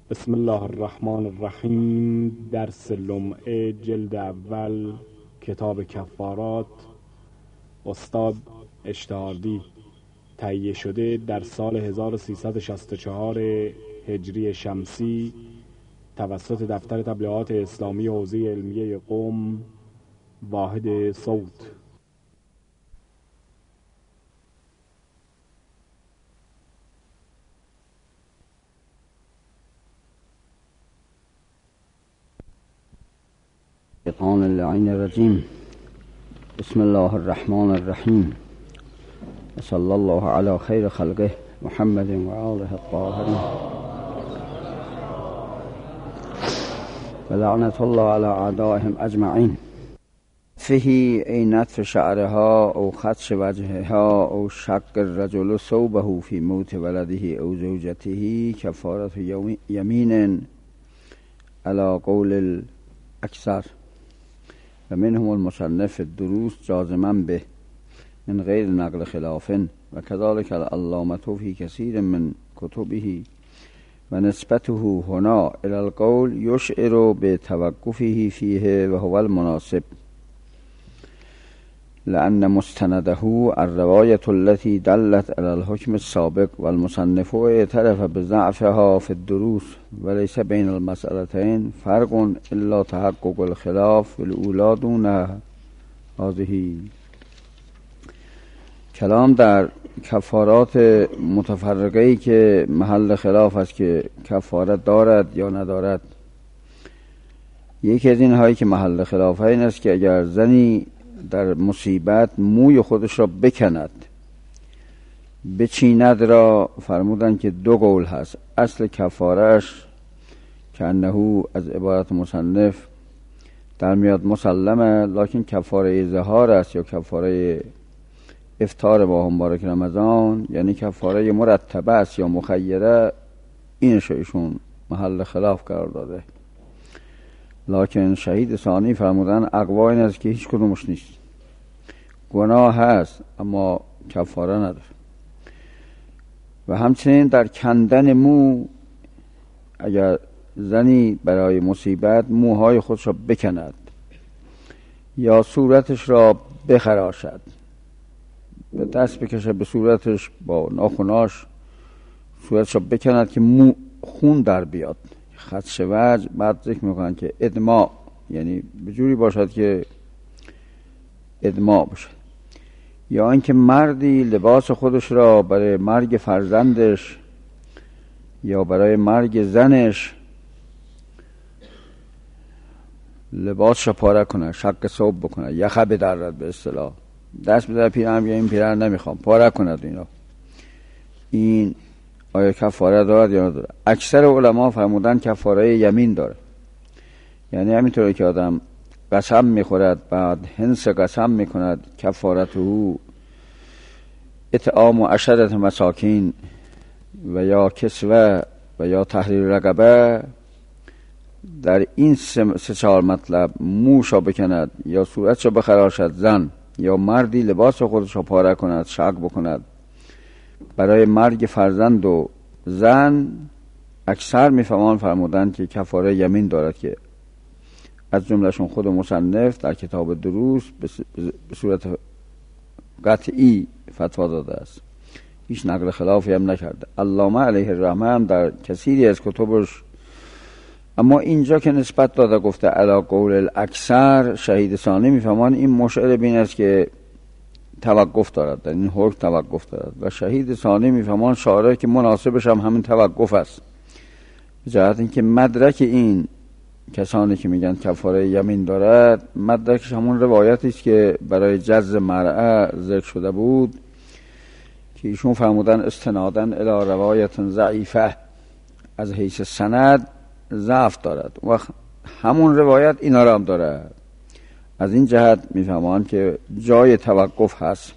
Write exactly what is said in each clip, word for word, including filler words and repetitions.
بسم الله الرحمن الرحیم. درس لمعه جلد اول، کتاب کفارات، استاد اشتهاردی. تهیه شده در سال هزار و سیصد و شصت و چهار هجری شمسی توسط دفتر تبلیغات اسلامی حوزه علمیه قم، واحد صوت. الشیطان اللعین الرجیم. بسم الله الرحمن الرحیم. صلی الله علی خیر خلقه محمد و آله الطاهرین و لعنت الله علی اعدائهم اجمعین. فیه ای نطف شعرها او خدش وجهها او شق الرجل ثوبه فی موت ولده او زوجته کفارت یمین علی قول الاکثر و منهم المصنف الدروس جازما به من غیر نقل خلاف و كذلك العلامة في كثير من كتبه و نسبته هنا الى القول يشعر بتوقفه فيه و هو المناسب لأن مستنده الرواية التي دلت على الحكم السابق والمصنف اعترف بضعفها في الدروس وليس بين المسألتين فرق إلا تحقق الخلاف الأولى دونها. هذه کلام در کفارات متفرقه‌ای که محل خلاف است که کفارت دارد یا ندارد. یکی از این هایی که محل خلاف این است که اگر زنی در مصیبت موی خودش را بکند بچیند را فرمودن که دو قول هست. اصل کفارش که انه از عبارت مصنف در میاد مسلمه، لکن کفاره ظهار است یا کفاره افطار ماه مبارک رمضان، یعنی کفاره مرتبه است یا مخیره. اینش ایشون محل خلاف قرار داده. لکن شهید ثانی فرمودن اقوا این است که هیچ کدومش نیست، گناه هست اما کفاره نداره. و همچنین در کندن مو، اگر زنی برای مصیبت موهای خودش را بکند یا صورتش را بخراشد، به دست بکشه به صورتش با ناخناش صورتش را بکند که مو خون در بیاد، خدش وجه، بعد ذکر میکنن که ادماء، یعنی به جوری باشد که ادماء باشد. یا اینکه مردی لباس خودش را برای مرگ فرزندش یا برای مرگ زنش لباسش را پاره کنه، شق ثوب بکنه، یخه بدرد، به اصطلاح دست بده پیرهن یا این پیرهن نمیخوام، پاره کند. اینا این آیا کفاره دارد یا نداره؟ اکثر علما فرمودن کفاره یمین داره. یعنی همینطوری که آدم قسم میخورد بعد هنس قسم میکند کفارته اطعام و عشرة مساکین و یا کسوه و یا تحریر رقبه، در این سه چهار مطلب موشا بکند یا صورتشو بخراشد زن، یا مردی لباس خودشو پاره کند، شق بکند برای مرگ فرزند و زن، اکثر میفهمان فرمودن که کفاره یمین دارد، که از جملهشون خود مصنف در کتاب دروس به صورت قطعی فتوا داده است، هیچ نقل خلافی هم نکرده. علامه علیه الرحمه هم در کثیری از کتبش، اما اینجا که نسبت داده گفته علی قول الاکثر، شهید ثانی میفهمان این مشعر بین است که توقف دارد، در این حکم توقف دارد. و شهید ثانی میفهمان شارع که مناسبش هم همین توقف است، به جهت اینکه مدرک این کسانی که میگن کفاره یمین دارد، مدرکش همون روایتی است که برای جز مرأه ذکر شده بود که ایشون فرمودن استنادن الی روایت ضعیفه، از حیث سند ضعف دارد و همون روایت اینا را هم دارد. از این جهت میفهمان که جای توقف هست.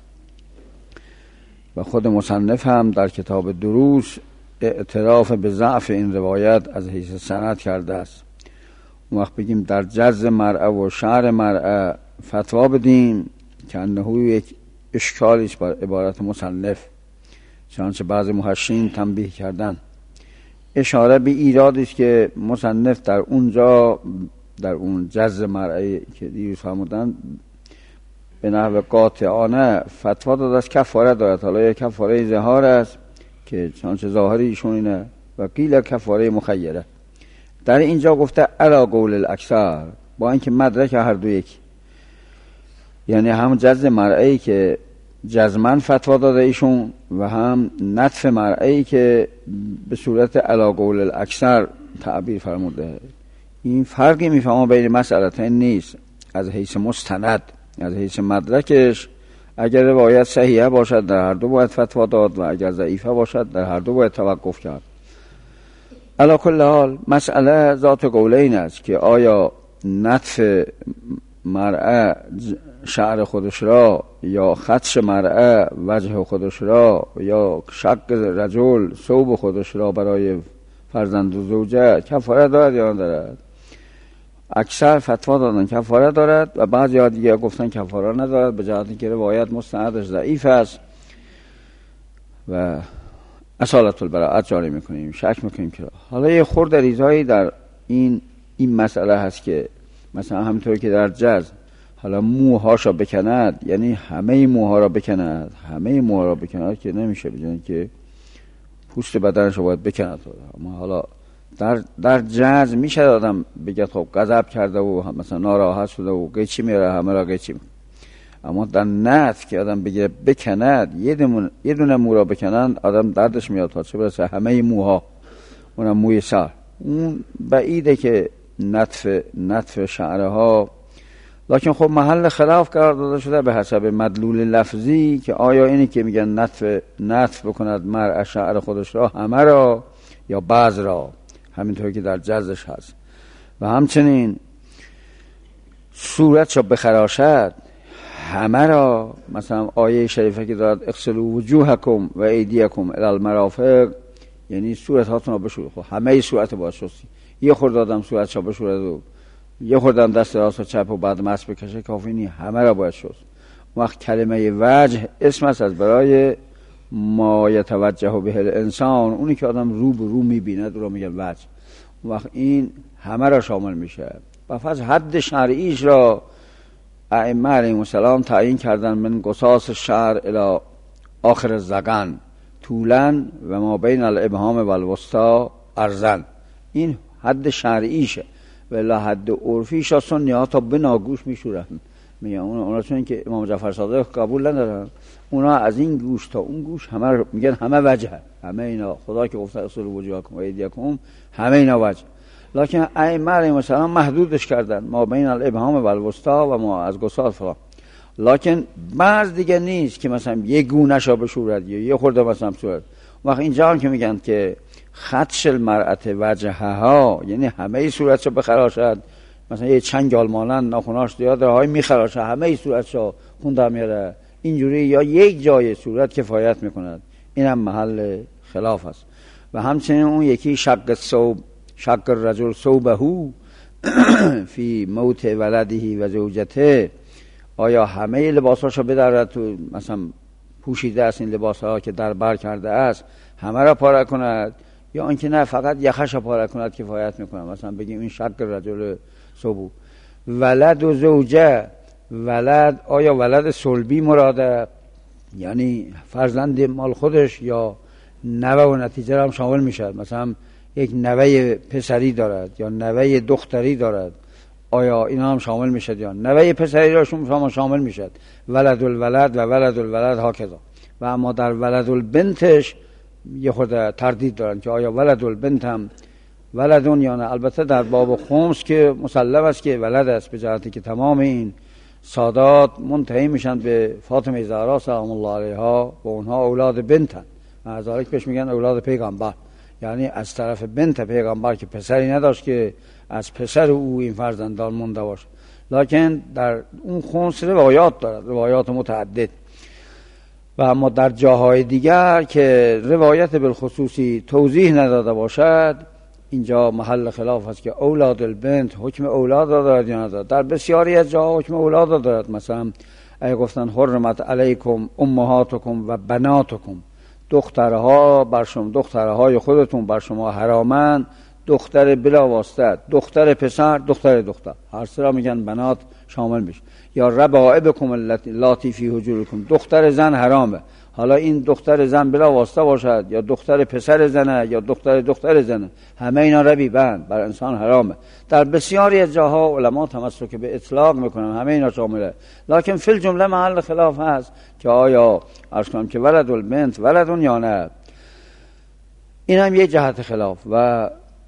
و خود مصنف هم در کتاب دروس اعتراف به ضعف این روایت از حیث سند کرده است. اون وقت بگیم در جز مرأه و شعر مرأه فتوا بدیم که انه یک اشکالی است بر عبارت مصنف، چنانچه بعض محشین تنبیه کردن. اشاره به ایرادی است که مصنف در اونجا در اون جز مرعی که دیروز فرمودن به نحو قاطعانه فتوا داده است کفاره دارد. حالا یک کفاره ظهار است که چنانچه ظاهری ایشون اینه و قیل کفاره مخیره. در اینجا گفته علی قول الاکثر، با اینکه مدرک هر دو یک، یعنی هم جز مرعی که جزمن فتوا داده ایشون و هم نطف مرعی که به صورت علی قول الاکثر تعبیر فرموده. این فرقی میفهمه بین مسئلتین نیست. از حیث مستند، از حیث مدرکش، اگر روایت صحیحه باشد در هر دو باید فتوا داد و اگر ضعیفه باشد در هر دو باید توقف کرد. علی کل حال مسئله ذات قولین است که آیا نطف مرأة شعر خودش را یا خدش مرأة وجه خودش را یا شق رجل ثوب خودش را برای فرزند و زوجه کفاره دارد یا ندارد؟ اکثر فتوا دادن کفاره دارد و بعضی ها دیگه گفتن کفاره ندارد به جهت اینکه روایت مستندش ضعیف است و اصالت البراءت جاری میکنیم، شک میکنیم که حالا یه خورده ریزهایی در این این مسئله هست که مثلا همینطور که در جز حالا موهاشو بکند، یعنی همه موها را بکند، همه موها را بکند که نمیشه، بجن که پوست بدنش رو باید بکند. اما حالا در در جز میشه آدم بگه خب غضب کرده و مثلا ناراحت شده و قیچی میره همه را قیچی میره. اما در نطف که آدم بگه بکند، یه دونه یه دونه مو را بکنند آدم دردش میاد تا چه برسه همه موها، اونم موی سر. اون بعیده که نطف نطف شعره ها، لکن خب محل خلاف قرار داده شده به حسب مدلول لفظی که آیا اینی که میگن نطف نطف بکند مرء شعر خودش را همه را یا بعض را، همینطور که در جزش هست. و همچنین صورت را بخراشد همه را، مثلا آیه شریفه که دارد اغسلوا وجوهکم و ایدیکم الی المرافق، یعنی صورت هاتون را بشورید. خب همه صورت باید شستی، یه خورده آدم صورت را بشورد و یه خورده هم دست راست و چپ و بعد مس بکشه کافی نی، همه را باید شست. وقت کلمه وجه اسم است از برای ما یتوجه به الانسان، اونی که آدم رو به رو میبیند رو میگن وجه. وقت این همه را شامل میشه. و فاز حد شرعیش را ائمه علیهم السلام تعیین کردن من قصاص شعر الی آخر الذقن طولا و ما بین الابهام و الوسطی عرضا. این حد شرعیشه. ولی حد عرفیش سنی ها تا بناگوش میشورن، میگن اونا اونا چون که امام جعفر صادق قبول ندارن، اونا از این گوش تا اون گوش همه میگن همه وجه، همه اینا خدا که گفته اصل وجوهکم و ایدیکم همه اینا وجه. لکن ائمه علیهم السلام محدودش کردن ما بین الابهام و الوسطی و ما از قصاص فلان. لکن بعض دیگه نیست که مثلا یه گونه‌ش رو بشورد یا یه خورده مثلا صورت. وقت اینجا هم که میگن که خدش المرأة وجهها، یعنی همه صورتشو بخراشد، مثلا یه چنگال مانند ناخناش زیاد راهای میخراشه همه صورتشو خون در میاره اینجوری، یا یک جای صورت کفایت میکند، این هم محل خلاف است. و همچنین اون یکی شق ثوب شق الرجل ثوبه فی موت ولده و زوجته، آیا همه لباساشو بدرد تو، مثلا پوشیده است این لباسها که در بر کرده است همه را پاره کند، یا اینکه نه فقط یخش را پاره کند کفایت میکنه. مثلا بگیم این شق رجل صبو. ولد و زوجه، ولد آیا ولد صلبی مراده، یعنی فرزند مال خودش، یا نوه و نتیجه را هم شامل میشد، مثلا یک نوه پسری دارد یا نوه دختری دارد، آیا اینا هم شامل میشد یا نوه پسری را شما شامل میشد، ولد الولد و ولد الولد ها کذا. و اما در ولد البنتش یه خود تردید دارن که آیا ولد البنت هم ولدون یا نه. البته در باب خمس که مسلم است که ولد است، به جهتی که تمام این سادات منتهی میشن به فاطمه زهرا سلام الله علیها و اونها اولاد بنتن، از ذالک بهش میگن اولاد پیغمبر، یعنی از طرف بنت پیغمبر که پسری نداشت که از پسر او این فرزندان مونده باشه. لکن در اون خمس روایات دارد، روایات متعدد. و اما در جاهای دیگر که روایت بالخصوصی توضیح نداده باشد، اینجا محل خلاف است که اولاد البنت حکم اولاد را دارد یا ندارد. در بسیاری از جاها حکم اولاد را دارد. مثلا اگه گفتن حرمت علیکم امهاتکم و بناتکم، دخترها بر شما، دخترهای خودتون بر شما حرامن، دختر بلا واسطه، دختر پسر، دختر دختر، هر سه را میگن بنات شامل میشه. یا ربائبکم اللاتی فی حجورکم، دختر زن حرامه. حالا این دختر زن بلا واسطه باشد یا دختر پسر زنه یا دختر دختر زنه، همه اینا ربیبند، بر انسان حرامه. در بسیاری از جاها علما تمسک به اطلاق میکنن، همه اینا شامله. لکن فی الجمله محل خلاف هست که آیا عرض کنم که ولد البنت ولدون یا نه. این هم یه جهت خلاف. و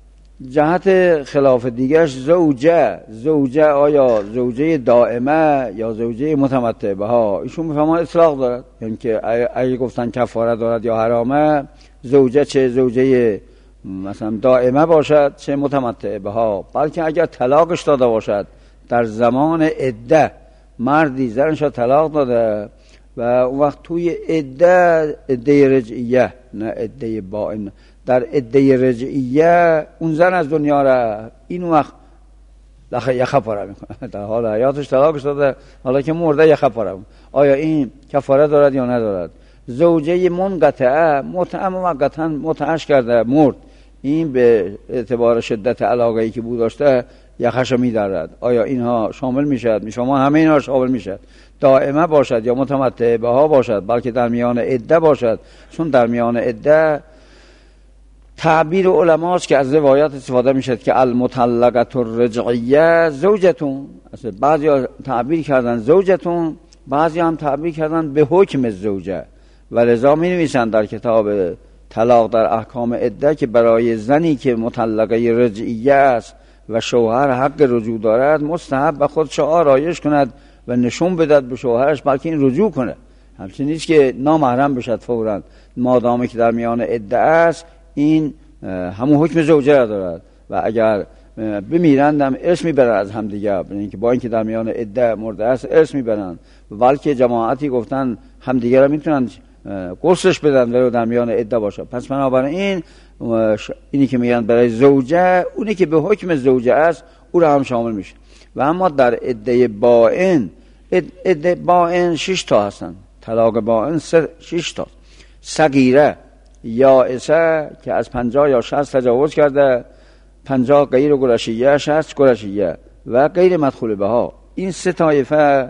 جهت خلاف دیگرش زوجه، زوجه آیا زوجه دائمه یا زوجه متمتع بها؟ ایشون میفهمن اطلاق دارد، یعنی که اگه گفتن کفاره دارد یا حرامه، زوجه چه زوجه مثلا دائمه باشد چه متمتع بها. بلکه اگر طلاقش داده باشد در زمان عده، مردی زنش را طلاق داده و اون وقت توی عده، عده رجعیه نه عده بائن، در عده رجعیه اون زن از دنیا را، این وقت یه کفاره میکنه. در حال حیاتش طلاقش داده، حالا که مرده یه کفاره. آیا این کفاره دارد یا ندارد؟ زوجه منقطعه، متعه موقتا متعش کرده مرد، این به اعتبار شدت علاقه‌ای که بود داشته یخش می‌درد، آیا اینها شامل میشد؟ شما همه اینها شامل میشد. دائمه باشد یا متمتع بها باشد، بلکه در میان عده باشد. چون در میان عده تعبیر علماست که از روایات استفاده میشد که المطلقه الرجعیه زوجتون، بعضی تعبیر کردن زوجتون، بعضی هم تعبیر کردن به حکم زوجه. و لذا می نویسند در کتاب طلاق در احکام عده که برای زنی که مطلقه رجعیه است و شوهر حق رجوع دارد، مستحب به خودش آرایش کند و نشون بدهد به شوهرش، بلکه این رجوع کنه. همچنین نیست که نامحرم بشد فوراً، مادامی که در میان عده است این همون حکم زوجه را دارد. و اگر بمیرند هم ارث میبرند از هم دیگه، اینکه با اینکه در میان عده مرده است ارث میبرند، بلکه جماعتی گفتن هم دیگه را میتونن قرصش بدن ولی در میان عده باشه. پس بنابراین اینی که میگن برای زوجه، اونی که به حکم زوجه است او را هم شامل میشه. و اما در عده باین، عده باین شش تا هستن، طلاق باین شش تا. صغیره یائسه که از پنجاه یا شصت تجاوز کرده، پنجاه غیر قرشیه، شصت قرشیه و غیر مدخول بها، این سه طایفه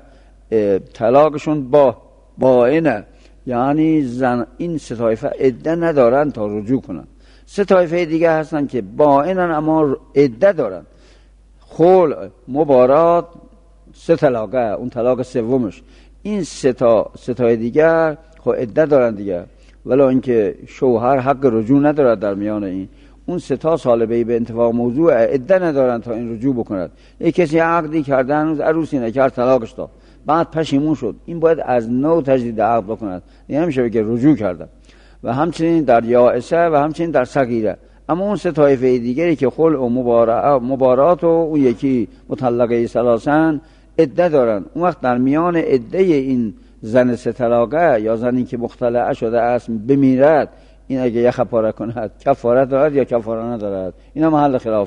طلاقشون با باینه، یعنی زن این سه طایفه عده ندارن تا رجوع کنن. سه طایفه دیگه هستن که باینن اما عده دارن، خلع، مبارات، سه طلاقه، اون طلاق سومش. این سه تا سه تا دیگر خب عده دارن دیگه، ولی اینکه شوهر حق رجوع ندارد در میان این اون سه تا سالبه به انتفاع موضوع عده ندارن تا این رجوع بکند. یک کسی عقدی کرده هنوز عروسی نکرد، طلاقش داد، بعد پشیمون شد، این باید از نو تجدید عقد بکند، این نمیشه بگه رجوع کرده. و همچنین در یائسه و همچنین در صغیره. اما اون سه طایفه دیگری که خلع و مبارات و اون یکی مطلقه ثلاثن عده دارن، اون وقت در میان عده این زن سه طلاقه یا زنی که مختلعه شده است بمیرد، این اگه یه کفاره کند کفاره دارد یا کفاره ندارد، اینا محل خلاف.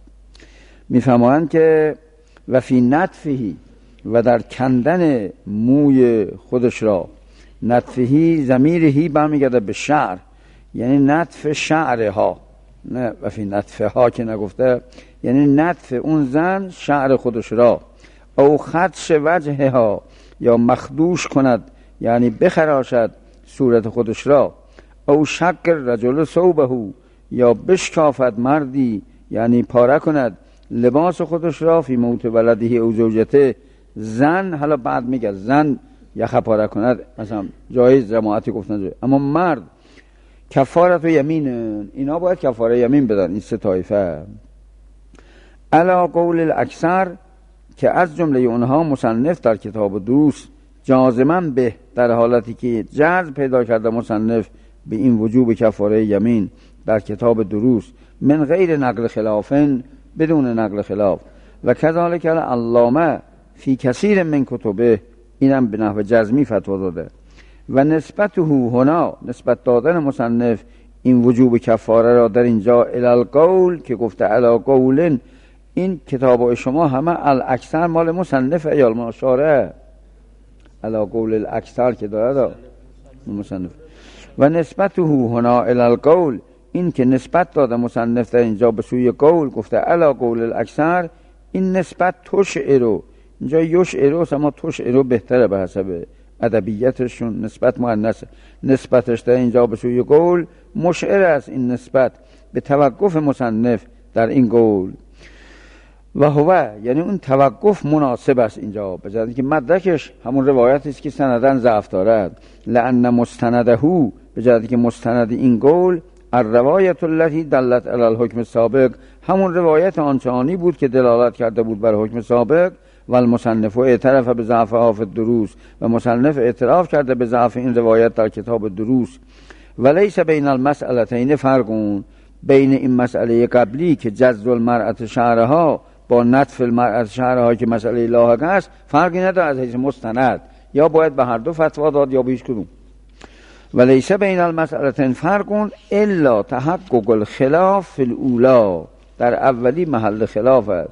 میفهمند که و فی نطفهی، و در کندن موی خودش را، نطفهی ضمیرهی برمیگرده به شعر، یعنی نطف شعرها، نه و فی نطفه ها که نگفته، یعنی نطف اون زن شعر خودش را، او خدش وجه ها، یا مخدوش کند یعنی بخراشد صورت خودش را، او شق رجل ثوبه، یا بشکافد مردی یعنی پاره کند لباس خودش را، فی موت ولده او زوجته، زن، حالا بعد میگه زن یخ پاره کند، مثلا جایز جماعتی گفتن جایز. اما مرد کفارت و یمین، اینا باید کفاره یمین بدن، این سه طایفه. علا قول الاکثر، که از جمله اونها مصنف در کتاب دروس جازما به، در حالتی که جزم پیدا کرده مصنف به این وجوب کفاره یمین در کتاب دروس، من غیر نقل خلافن، بدون نقل خلاف. و کذالک علامه فی کثیر من کتبه، اینم به نحو جزمی فتوا داده. و نسبته هنا، نسبت دادن مصنف این وجوب کفاره را در اینجا الالقول که گفته علا قولن، این کتاب شما همه الاکثر مال مصنف ایال ماشاره، علا قول الاکثر که داره دا مصنف. و نسبته هنا الی القول، این که نسبت داده مصنف در اینجا به سوی قول گفته علی قول الاکثر، این نسبت تشعرو، اینجا یشعرو اما تشعرو بهتره به حسب ادبیاتشون، نسبت مؤنث، نسبتش در اینجا به سوی قول مشعر است این نسبت به توقف مصنف در این قول. و هو یعنی اون توقف مناسب است اینجا، به جای اینکه مدرکش همون روایتی است که سندن ضعف دارد، لأن مستنده به جای اینکه مستند این قول الروایت التي دلت علی الحکم السابق، همون روایت آنچنانی بود که دلالت کرده بود بر حکم سابق، و المصنف اعترف به ضعف حافظ دروس، و مصنف اعتراف کرده به ضعف این روایت در کتاب دروس. ولیس بین المسئلتین فرقون، بین این مسئله قبلی که جز المرأة شعرها با نطف المرأة شعرها که مسئله لاحق است فرقی نداره از حیث مستند، یا باید به هر دو فتوا داد یا به هیچ کدوم. ولیس بین المسئلتین فرقون الا تحقق الخلاف فی الاولا، در اولی محل خلاف است،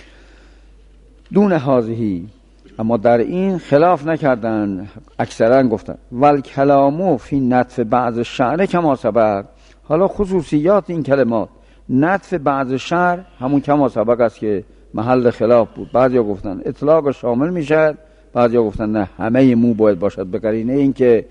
دون هذه، اما در این خلاف نکردن، اکثرا گفتن ول کلامو فی نطف بعض الشعر کما سبق. حالا خصوصیات این کلمات، نطف بعض الشعر همون کما سبق است که محل خلاف بود. بعضیا گفتن اطلاق شامل میشد، بعضیا گفتن نه همه مو باید باشد، به قرینه این که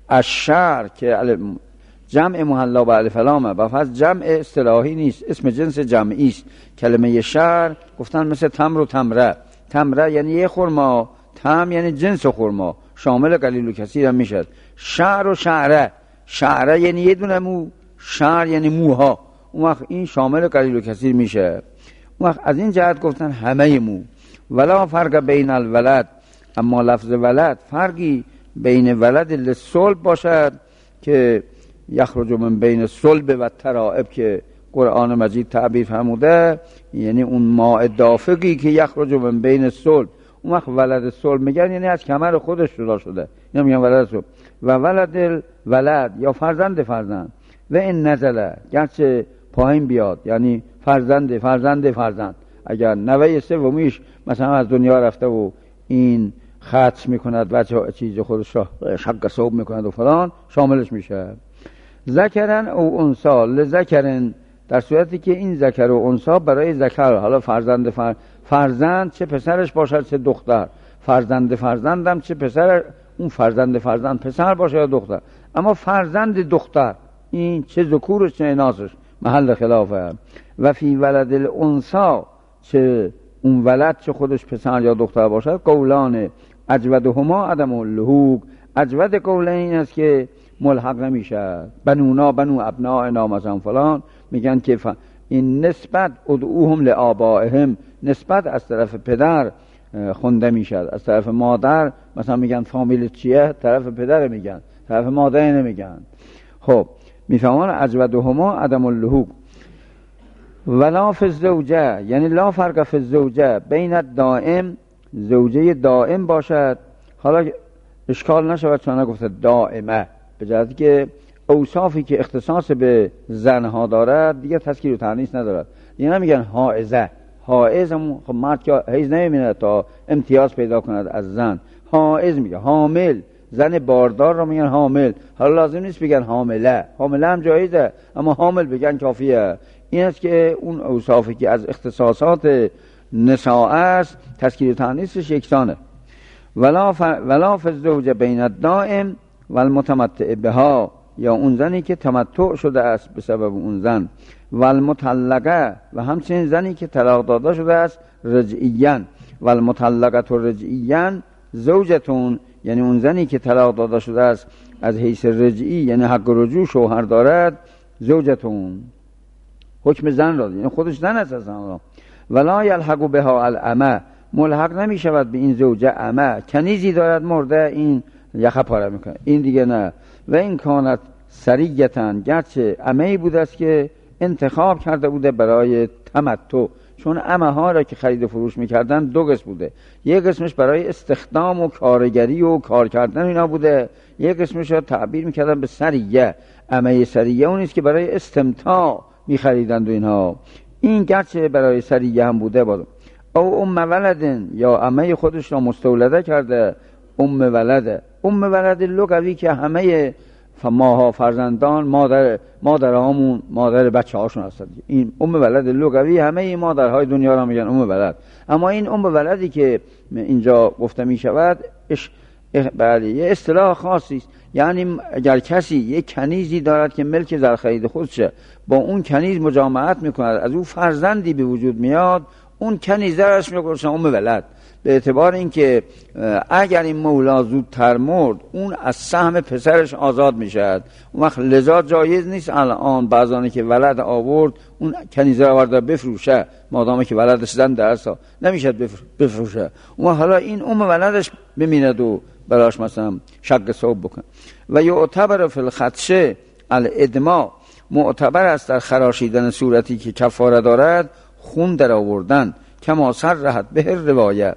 الشعر که جمع محلا به الف لامه و پس جمع اصطلاحی نیست، اسم جنس جمعی است. کلمه شعر گفتن مثل تمر و تمره، تمره یعنی یه خرما، تم یعنی جنس خرما، شامل قلیل و کثیر هم میشد. شعر و شعره، شعره یعنی یه دونه مو، شعر یعنی موها، اون وقت این شامل قلیل و کثیر میشه. اون وقت از این جهت گفتن همه مو. ولا فرق بین الولد، اما لفظ ولد فرقی بین ولد للصلب باشد که یخرج من بین الصلب و ترائب که قرآن مجید تعبیر فرموده، یعنی اون ماء دافقی که یخرج من بین الصلب، اون وقت ولد صلب میگن یعنی از کمر خودش جدا شده، یا میگن ولد صلب. و ولد ولد یا فرزند فرزند، و این نزله گرچه پایین بیاد یعنی فرزند فرزند فرزند، اگر نوه سومیش مثلا از دنیا رفته و این خطش میکند بچه چیز خودش را شق صوب میکند و فلان، شاملش میشه. ذکرن او انسا لذکرن، در صورتی که این ذکر و انسا برای ذکر، حالا فرزند فر... فرزند چه پسرش باشد چه دختر، فرزند فرزندم چه پسر، اون فرزند فرزند پسر باشه یا دختر، اما فرزند دختر این چه ذکورش چه اناثش محل خلافه. و فی ولد الانسا، چه اون ولد چه خودش پسر یا دختر باشد، قولان اجودهما عدم اللحوق، اجود قول این است که ملحق نمیشه. بنونا بنو ابنائنا مثلا فلان، میگن که ف... این نسبت ادعوهم لآبائهم، نسبت از طرف پدر خونده میشد، از طرف مادر مثلا میگن فامیل چیه، طرف پدر میگن، طرف مادر نمیگن. خب میفهمان اجودهما عدم اللحوق. ولا فی الزوجه، یعنی لا فرق فی الزوجه بین دائم، زوجه دائم باشد. حالا اشکال نشود چون نگفته دائمه، به جهتی که اوصافی که اختصاص به زنها دارد دیگه تذکیر و تانیث ندارد. دیگه نمیگن حائزه، حائز هم خب مرد که حیز نمیبینه تا امتیاز پیدا کند از زن، حائز میگه. حامل، زن باردار رو میگن حامل، حالا لازم نیست بگن حامله، حامله هم جایزه اما حامل بگن کافیه. این است که اون اوصافی که از اختصاصات نساء است تذکیر و تانیثش یکسانه. ولا ف... ولا فی الزوجه بین الدائم و المتمتع بها، یا اون زنی که تمتع شده است به سبب اون زن، و المطلقه، و همچنین زنی که طلاق داده شده است رجعیاً، و المطلقه رجعیاً زوجتون، یعنی اون زنی که طلاق داده شده است از حیث رجعی یعنی حق رجوع شوهر دارد، زوجتون حکم زن را، یعنی خودش زن است اصلا. ولا یلحق بها الامه، ملحق نمی شود به این زوجه امه، کنیزی دارد مرده این یخه پاره میکنه، این دیگه نه. و این کانت سریعتن، گرچه امهی بوده است که انتخاب کرده بوده برای تمتع، چون امه ها را که خرید و فروش میکردن دو قسم بوده، یک قسمش برای استخدام و کارگری و کار کردن اینا بوده، یک قسمش را تعبیر میکردن به سریعه. امه سریعه اونیست که برای استمتاع میخریدند و اینها، این گرچه برای سریعه هم بوده بود. او ام ولدن، یا امه خودش را مستولده کرده، ام ولده. ام ولد لغوی که همه ماها فرزندان مادر مادرهامون مادر بچه هاشون هستند. این ام ولد لغوی همه این مادرهای دنیا را میگن ام ولد، اما این ام ولدی که اینجا گفته می شود بله یه اصطلاح خاصی است. یعنی اگر کسی یک کنیزی دارد که ملک در خرید خودشه، با اون کنیز مجامعت میکند، از اون فرزندی به وجود میاد، اون کنیز درش میگوشن ام ولد، به اعتبار اینکه اگر این مولا زودتر مرد اون از سهم پسرش آزاد میشد. اون وقت لذا جایز نیست الان بعضانی که ولد آورد اون کنیزه رو آورده بفروشه، مادامی که ولدش زن درسا نمیشد بفروشه. اون حالا این ام ولدش بمیند و براش مثلا شق صوب بکن. و یعتبر فی الخدشه الادما، معتبر است در خراشیدن صورتی که کفاره دارد خون در آوردن، کما صرحت به روایت.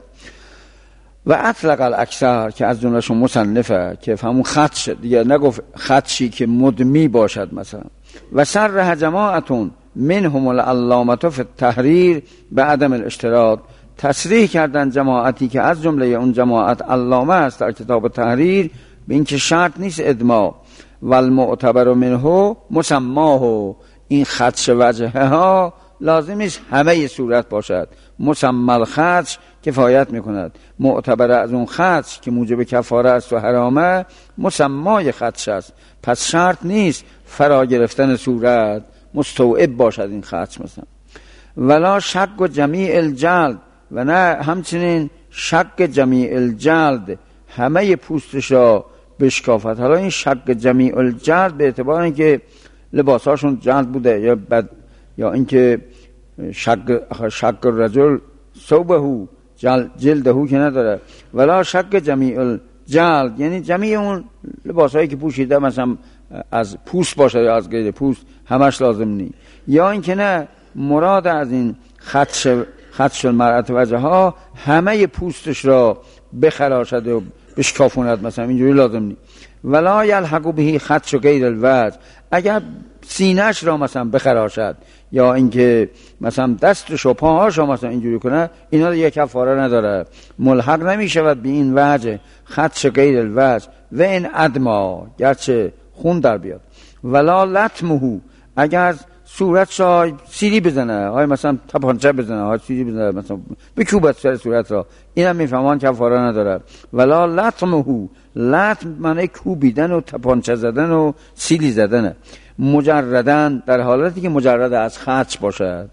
و اطلق الاکثر که از جملهشون مصنفه که همون خدش دیگه نگفت خدشی که مدمی باشد مثلا. و صرح جماعتون منهم العلامة فی التحریر به عدم الاشتراط، تصریح کردن جماعتی که از جمله اون جماعت علامه است در کتاب تحریر به اینکه شرط نیست ادما. و المعتبر منه مسماه، این خدش وجهه ها لازم نیست همه صورت باشد، مسمى الخدش کفایت میکند. معتبر از اون خدش که موجب کفاره است و حرامه مسمای خدش است، پس شرط نیست فرا گرفتن صورت مستوعب باشد این خدش مثلا. ولا شق جمیع الجلد، و نه همچنین شق جمیع الجلد همه پوستش را بشکافت. حالا این شق جمیع الجلد به اعتبار اینکه لباساشون جلد بوده یا بد، یا اینکه شق شق الرجل ثوبه جلده که نداره. ولا شق جمیع الجلد یعنی جمیع اون لباسایی که پوشیده مثلا از پوست باشه یا از غیر پوست همش لازم نی. یا اینکه نه مراد از این خدش خدش المرأة وجهها همه پوستش را بخراشد و بشکافوند مثلا، اینجوری لازم نی. ولا یلحق به خدش غیر الوجه، اگر سینه‌اش را مثلا بخراشد یا اینکه مثلا دستش و پاهاش را مثلا اینجوری کنه، اینا دیگه کفاره نداره، ملحق نمیشود به این وجه خدش غیر الوجه. و این ادما گرچه خون در بیاد. ولا لطمه، اگر صورت را سیلی بزنه، های مثلا تپانچه بزنه، های سیلی بزنه مثلا بکوبت سر صورت را، اینم میفهمان کفاره نداره. ولا لطمه، لطم معنی کوبیدن و تپانچه زدن و سیلی زدنه، مجردن در حالتی که مجرد از خدش باشد.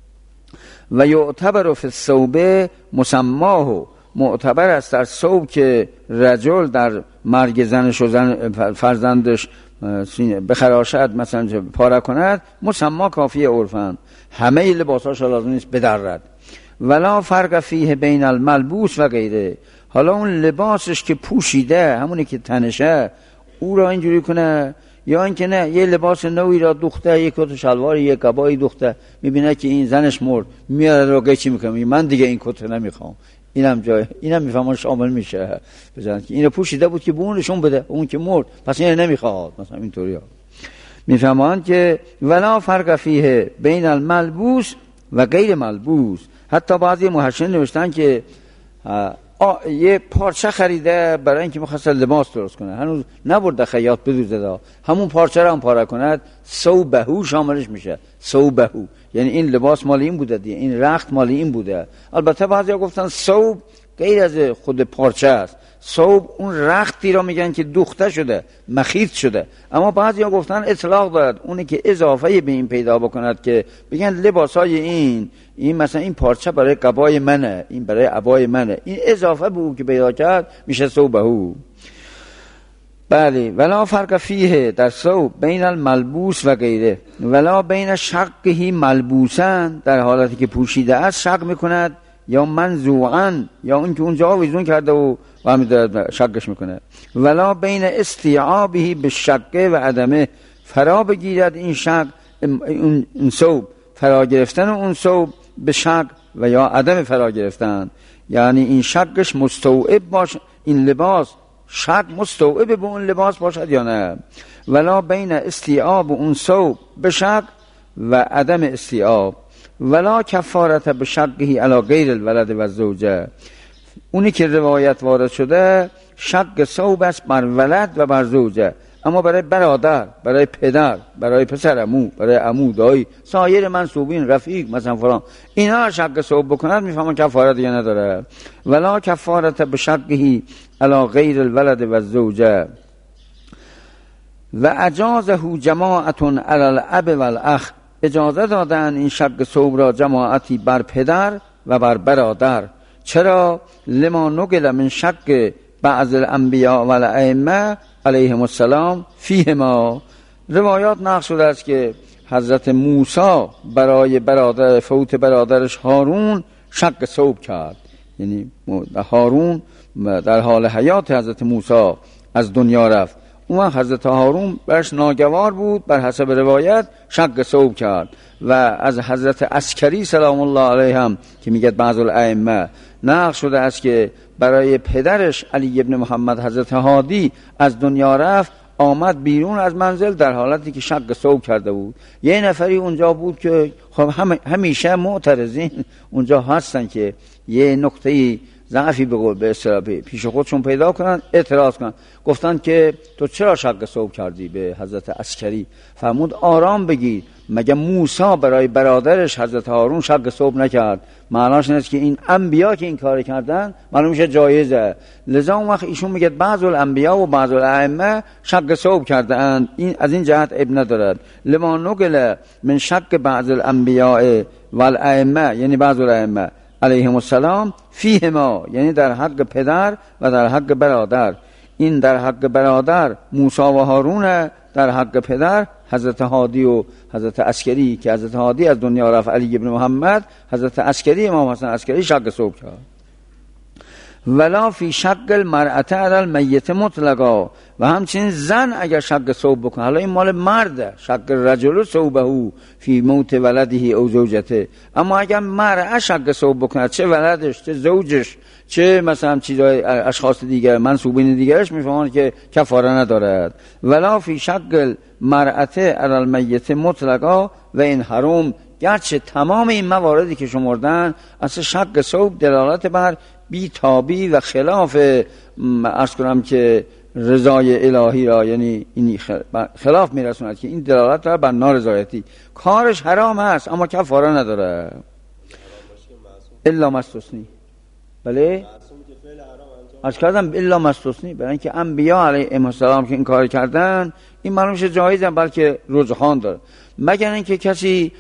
و یعتبر فی الثوب مسماه، معتبر است در ثوب که رجل در مرگ زنش و زن فرزندش بخراشد مثلا پاره کند، مسما کافی عرفن، همه لباساش لازم نیست بدرد. ولا فرق فیه بین الملبوس و غیره، حالا اون لباسش که پوشیده همونی که تنشه او را اینجوری کنه، یا اینکه نه یه لباس نوی را دوخته، یک کت و شلوار یک قبایی دوخته، میبینه که این زنش مرد، میاره رو گیچی میکنه، من دیگه این کت نمیخوام، اینم جای اینم میفهمون شامل میشه بزنن که اینو پوشیده بود که به اون نشون بده، اون که مرد پس این نمیخواد مثلا اینطوری ها. میفهمن که ولا فرق فیه بین الملبوس و غیر ملبوس. حتی بعضی محشرین نوشتن که یه پارچه خریده برای اینکه می‌خواست لباس درست کنه، هنوز نبرده خیاط بدوزه دا، همون پارچه رو هم پاره کند، ثوبهو شاملش میشه. ثوبهو یعنی این لباس مال این بوده دیگه، این رخت مال این بوده. البته بعضیا گفتن ثوب غیر از خود پارچه است، ثوب اون رختی را میگن که دوخته شده مخیط شده. اما بعضیا گفتن اطلاق دارد، اونی که اضافه به این پیدا بکند که بگن لباسای این این مثلا این پارچه برای قبای منه، این برای عبای منه، این اضافه به او که پیدا کرد میشه ثوبهو. بله. ولا فرق فیه در ثوب بین الملبوس و غیره. ولا بین شقه ملبوسن، در حالتی که پوشیده است شق میکند، یا منزوعا یا اون که اونجا ویزون کرده و همین داره شقش میکنه. ولا بین استیعابه به شقه و عدمه، فرا بگیرد این شق این ثوب، فرا گرفتن اون ثوب به شق و یا عدم فرا گرفتن، یعنی این شقش مستوعب باش، این لباس شق مستوعب به اون لباس باشد یا نه. ولا بین استیعاب اون ثوب به شق و عدم استیعاب. ولا کفارت به شقه علی غیر الولد و زوجه، اونی که روایت وارد شده شق ثوب است بر ولد و بر زوجه، اما برای برادر، برای پدر، برای پسر عمو، برای عمو، دایی، سایر منسوبین، رفیق مثلا فلان، اینا شق ثوب بکند میفهمن کفاره دیگه نداره. ولا کفارت بشقه علی غیر الولد و الزوجه و اجازه جماعت علی الاب و الاخ. اجازه دادن این شق ثوب را جماعتی بر پدر و بر برادر. چرا؟ لما نقل من شق بعض الانبیاء و الائمه علیهم السلام فیهما. روایات نقل شده است که حضرت موسی برای برادر فوت برادرش هارون شق ثوب کرد. یعنی هارون در حال حیات حضرت موسی از دنیا رفت، اون حضرت هارون برش ناگوار بود، بر حسب روایت شق ثوب کرد. و از حضرت عسکری سلام الله علیه هم که میگه بعض الائمه نقل شده است که برای پدرش علی ابن محمد حضرت هادی از دنیا رفت، آمد بیرون از منزل در حالتی که شق ثوب کرده بود. یه نفری اونجا بود که خب هم همیشه معترضین اونجا هستن که یه نقطه‌ای ضعفی به قول به اصطلاح پیش خودشون پیدا کنن، اعتراض کنن. گفتن که تو چرا شق ثوب کردی به حضرت عسکری؟ فرمود آرام بگیر، مگه موسی برای برادرش حضرت هارون شق ثوب نکرد؟ معناش این است که این انبیا که این کار کردن معلوم میشه جایزه. لذا اون وقت ایشون میگه بعض الانبیا و بعض الائمه شق ثوب کردند، این از این جهت ابن ندارد. لما نقل من شق بعض الانبیاء و الائمه، یعنی بعض الائمه علیهم السلام فیهما، یعنی در حق پدر و در حق برادر. این در حق برادر موسی و هارون، در حق پدر حضرت هادی و حضرت عسکری که حضرت هادی از دنیا رفت، علی ابن محمد، حضرت عسکری امام حسن عسکری شق ثوب کرد. ولا فی شق المرأة علی المیت مطلقا. و همچنین زن اگر شق ثوب بکنه، حالا این مال مرده، شق الرجل ثوبه فی موت ولده او زوجته، اما اگر مرأة شق ثوب بکنه، چه ولدش چه زوجش چه مثلا چیزای اشخاص دیگر منسوبین دیگرش، میفهمن که کفاره ندارد. ولا فی شق المرأة علی المیت مطلقا و این حرام. گرچه تمام این مواردی که شمردن اصلا شق ثوب دلالت بر بی تابی و خلاف عرض کنم که رضای الهی را، یعنی این خلاف میرسوند که این دلالت را بر نارضایتی. کارش حرام هست اما کفاره نداره الا مستثنی. بله از کردم الا مستثنی، برای اینکه انبیا علیهم السلام که این کار کردن این معلوم شه جایزه، بلکه رجحان داره. مگر اینکه کسی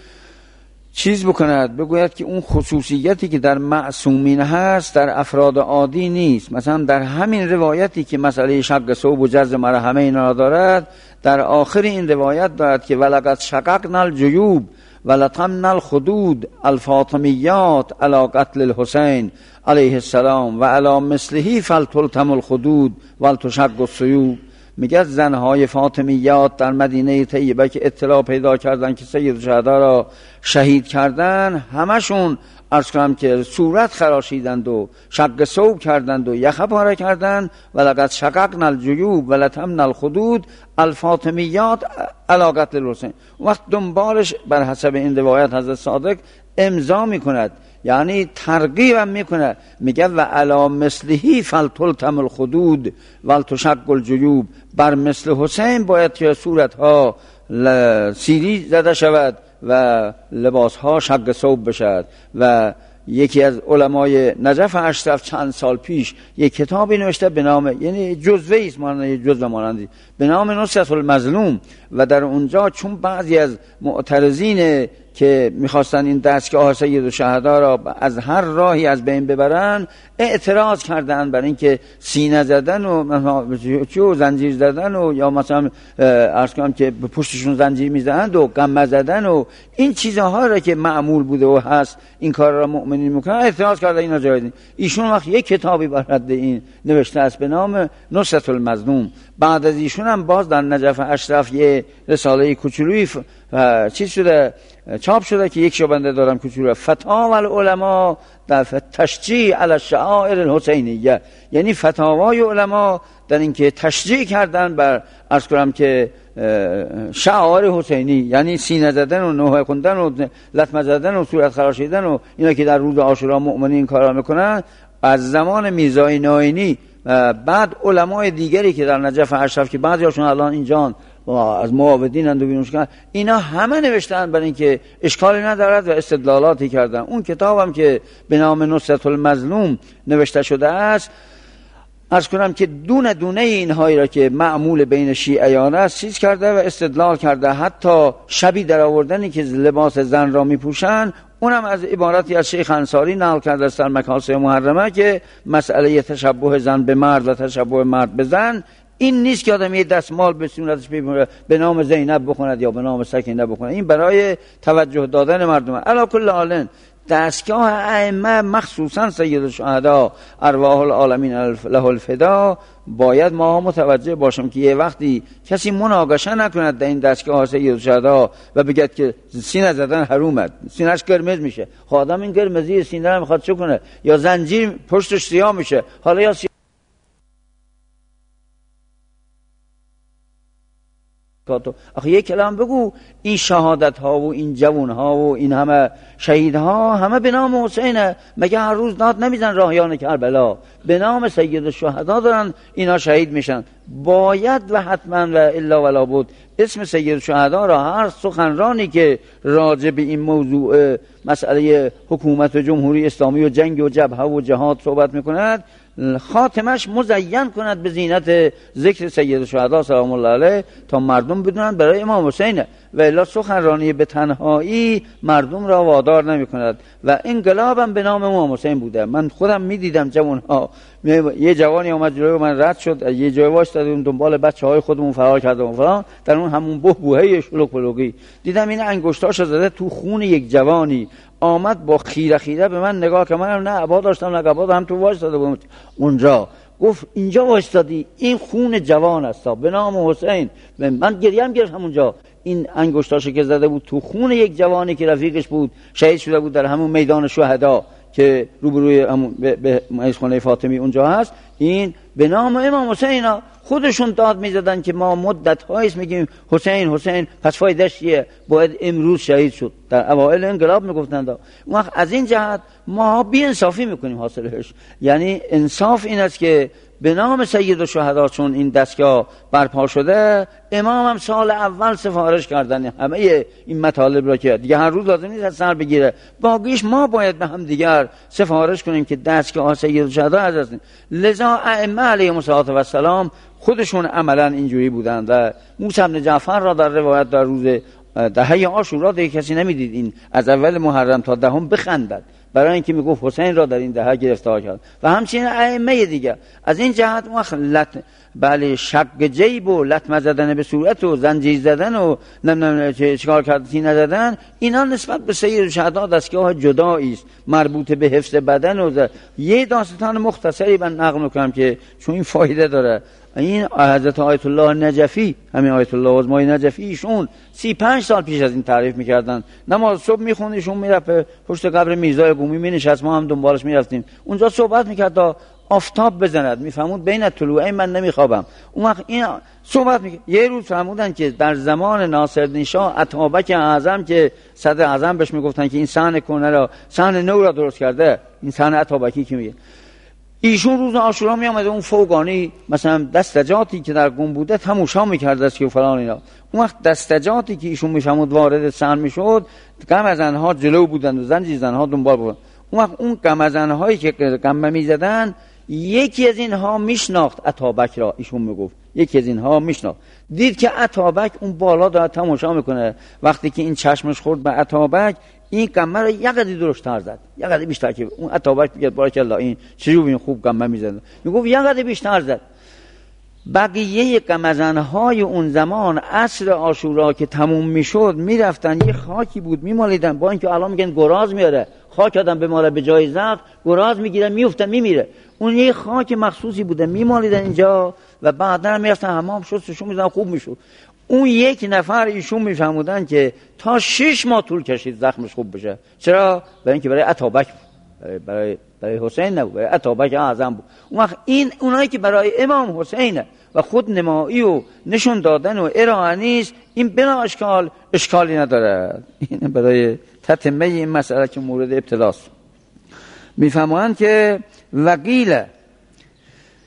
چیز بکند بگوید که اون خصوصیتی که در معصومین هست در افراد عادی نیست. مثلا در همین روایتی که مسئله شق ثوب و جز مرحمه اینا دارد، در آخر این روایت دارد که ولقد شققنا الجیوب ولطمنا الخدود الفاطمیات علی قتل الحسین علیه السلام و علی مثله فلتلتم الخدود ولتشق السیوب. میگه زنهای فاطمیات در مدینه طیبه که اطلاع پیدا کردن که سید شهدا را شهید کردن، همشون عرض کنم که صورت خراشیدند و شق ثوب کردند و یخه پاره کردند. ولقد شققنا الجیوب ولطمنا الخدود الفاطمیات علی قتل الحسین. وقت دنبالش بر حسب این روایت حضرت صادق امضا میکند، یعنی ترغیب میکنه، میگه و علی مثله فلتلتم الخدود ولتشق الجیوب. بر مثل حسین باید که صورتها سیری زده شود و لباسها شق ثوب بشد. و یکی از علمای نجف اشرف چند سال پیش یک کتابی نوشته به نام، یعنی جزوه است مانند جزوه مانندی، به نام نصرة المظلوم. و در اونجا چون بعضی از معترضین که میخواستن این دستگاه سید و شهدا را از هر راهی از بین ببرن اعتراض کردن بر اینکه سینه زدن و چو زنجیر زدن و یا مثلا عرض کنم که به پشتشون زنجیر میزنند و قمه زدن و این چیزها را که معمول بوده و هست این کار را مؤمنین میکنن، اعتراض کردن اینا جایز نیست. ایشون وقت یک کتابی بر رد این نوشته است به نام نصرة المظلوم. بعد از ایشون هم باز در نجف اشرف یه رساله کوچولویی ف... چیز شده، چاپ شده که یک شبنده دارم کوچولو، فتاوی العلماء در تشجیع علی الشعائر الحسینیه، یعنی فتاوای علما در اینکه تشجیع کردن بر عرض کنم که شعائر حسینی، یعنی سینه زدن و نوحه خوندن و لطمه زدن و صورت خراشیدن و اینا که در روز عاشورا مؤمنین کارا میکنن. از زمان میرزای ناینی و بعد علمای دیگری که در نجف اشرف که بعضیاشون الان اینجا از معاودینند و بینوشکن، اینا همه نوشتن برای اینکه اشکالی ندارد و استدلالاتی کردن. اون کتابم که به نام نصرة المظلوم نوشته شده است، عرض کنم که دونه دونه اینهایی را که معمول بین شیعیان است چیز کرده و استدلال کرده. حتی شبی در آوردنی که لباس زن را میپوشن، اونم از عبارتی از شیخ انصاری نقل کرده است در مکاسب محرمه که مسئله تشبه زن به مرد و تشبه مرد به زن این نیست که آدم یه دستمال به صورتش بپوشه به نام زینب بخوند یا به نام سکینه بخوند. این برای توجه دادن مردم. علی کل حال دستگاه ائمه مخصوصا سید الشهدا ارواح العالمین له الفدا باید ما متوجه باشیم که یه وقتی کسی مناقشه نکند در این دستگاه سید الشهدا و بگید که سینه زدن حرومه، سینه‌اش قرمز میشه. خب آدم این قرمزی سینه رو میخواد چه کنه؟ یا زنجیر پشتش سیاه میشه، حالا یا آخه یک کلام بگو این شهادت ها و این جوان ها و این همه شهید ها همه به نام حسینه. مگه هر روز داد نمیزن راهیان کربلا؟ به نام سید الشهدا دارن اینا شهید میشن. باید و حتما و الا ولا بود اسم سید الشهدا را هر سخنرانی که راجع به این موضوع مسئله حکومت و جمهوری اسلامی و جنگ و جبهه و جهاد صحبت میکند، خاتمش مزین کند به زینت ذکر سید الشهدا سلام الله علیه تا مردم بدونن برای امام حسینه. و الا سخنرانی به تنهایی مردم را وادار نمی کند. و انقلابم به نام امام حسین بوده. من خودم می دیدم جوان ها، یه جوانی اومد جلوی من رد شد، یه جای وایسادیم دنبال بچه های خودمون فرار کردم و فلان، در اون همون بهبوهه شلوغ پلوغی دیدم این انگشتاشو زده تو خون یک جوانی. آمد با خیره خیره به من نگاه که منم نه عبا داشتم نه عبا هم تو وایساده بودم اونجا. گفت اینجا وایسادی، این خون جوان است به نام حسین. من گریم گرفت همونجا. این انگشتاشو که زده بود تو خون یک جوانی که رفیقش بود شهید شده بود در همون میدان شهدا که روبروی همون به خانه فاطمی اونجا هست. این به نام امام حسین. خودشون داد میزدن که ما مدت هایست میگیم حسین حسین، پس فایدهش چیه؟ باید امروز شهید شد. در اوائل انقلاب میگفتند. اون وقت از این جهت ما بی انصافی میکنیم حاصلش. یعنی انصاف این است که به نام سید الشهدا چون این دستگاه برپا شده، امام هم سال اول سفارش کردن همه این مطالب را که دیگه هر روز لازم نیست از سر بگیره. باقیش ما باید به هم دیگر سفارش کنیم که دستگاه سید الشهدا از است. لذا ائمه علیهم السلام خودشون عملا اینجوری بودند. و موسی بن جعفر را در روایت در روز دهه عاشورا دیگه کسی نمیدید این از اول محرم تا دهم بخندد، برای اینکه میگفت حسین را در این دهه گرفتار کرد. و همچنین ائمه دیگه از این جهت مخلط بله شق جیب و لطمه زدن به صورت و زنجیر زدن و نمیدونم چیکار کردی نزدن، اینا نسبت به سید الشهدا دستگاه جدایی است مربوط به حفظ بدن. و یه داستان مختصری من نقل میکنم که چون این فایده داره. این حضرت آیت الله نجفی، همین آیت الله عظمای نجفی، ایشون سی پنج سال پیش از این تعریف میکردن. نماز صبح میخوند، ایشون میرفت پشت قبر میرزا قومی مینشست، ما هم دنبالش میرفتیم اونجا صحبت میکرد تا آفتاب بزند. میفهمود بین طلوعین من نمیخوابم. اون وقت این صحبت میکرد. یه روز فهمودن که در زمان ناصرالدین شاه اتابک اعظم که صدر اعظم بهش میگفتن که این صحن کنه را صحن نو را درست کرده، این صحن اتابکی که میگه، ایشون روز عاشورا می آمده اون فوقانی مثلا دستجاتی که در گم بوده تماشا میکرد است که فلان اینا. اون وقت دستجاتی که ایشون میفهمود وارد صحن میشد، غم زنها جلو بودند و زنجیر زنها دنبال بودند. اون وقت اون غم زنهایی که غم میزدن یکی از اینها میشناخت اتابک را. ایشون میگفت یکی از اینها میشناخت، دید که اتابک اون بالا داره تماشا میکنه. وقتی که این چشمش خورد به اتابک، این قمه رو یه قدری درشت‌تر زد، یه قدری بیشتر، که اون اتابک میگه بارک الله این چجوری این خوب قمه میزنه. میگفت یه قدری بیشتر زد. بقیه قمزنهای اون زمان عصر عاشورا که تموم میشد میرفتن یه خاکی بود میمالیدن، با اینکه الان میگن گراز میاره، خاک آدم بماله به جای زخم گراز میگیره میفته میمیره. اون یه خاک مخصوصی بوده میمالیدن اینجا و بعدا میرفتن حمام شستشون میزنن خوب میشد. اون یک نفر ایشون میفهمودن که تا شش ماه طول کشید زخمش خوب بشه. چرا؟ برای اینکه برای اتابک برای برای, برای حسین نبود، برای اتابک اعظم بود. اون وقت این اونایی که برای امام حسینه و خود نمایی و نشون دادن و ارائه نیست، این بلا اشکال اشکالی نداره. این برای تتمه این مسئله که مورد ابتلاست. میفهمند که وقیل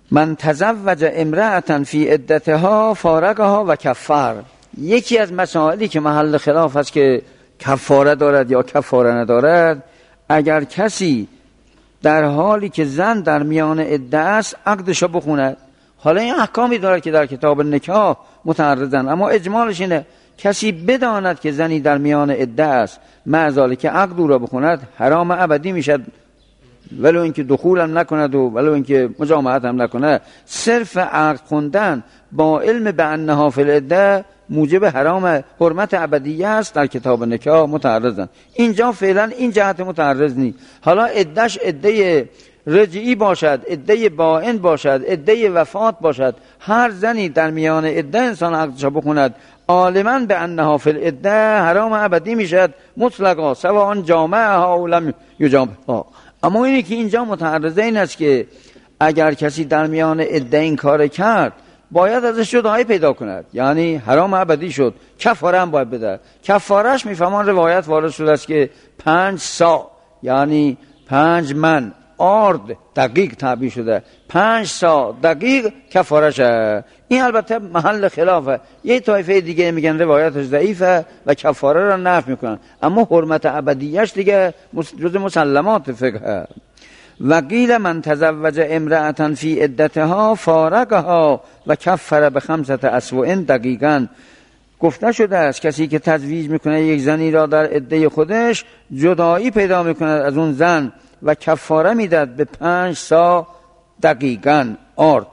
من تزوج امرأة فی عدتها فارقها و کفر. یکی از مسائلی که محل خلاف است که کفاره دارد یا کفاره ندارد، اگر کسی در حالی که زن در میان عده است عقدشو بخوند. حالا این احکامی دارد که در کتاب نکاح متعرضن، اما اجمالش اینه کسی بداند که زنی در میان عده است معذاله که عقد او را بخوند حرام ابدی میشد، ولو اینکه دخول هم نکند و ولو اینکه مجامعت هم نکند. صرف عقد خوندن با علم به انها فی العده موجب حرام حرمت ابدیه است در کتاب نکاح متعرضن. اینجا فعلا این جهت متعرض نی. حالا عدهش عده رجعی باشد، عده باین باشد، عده وفات باشد، هر زنی در میان عده انسان عقدش بخوند عالما به انها فی العده حرام ابدی میشد مطلقا سواء جامعها او لم یجامعها. اما اینی که اینجا متعرضه این است که اگر کسی در میان عده این کار کرد باید ازش جدایی پیدا کند، یعنی حرام ابدی شد، کفاره هم باید بده. کفارش میفهمان روایت وارد شده است که پنج سا یعنی پنج من آرد دقیق تعبیر شده، پنج سا دقیق کفارشه. این البته محل خلافه. یه طایفه دیگه میگن روایتش ضعیفه و کفاره را نفی میکنن، اما حرمت ابدیش دیگه جز مسلمات فقه. و قیل من تزوج امرأة فی عدتها فارقها و کفر به خمسة اسوء. دقیقاً گفته شده است کسی که تزویج میکنه یک زنی را در عده خودش جدایی پیدا میکند از اون زن و کفاره میداد به پنج سا دقیقاً آرد.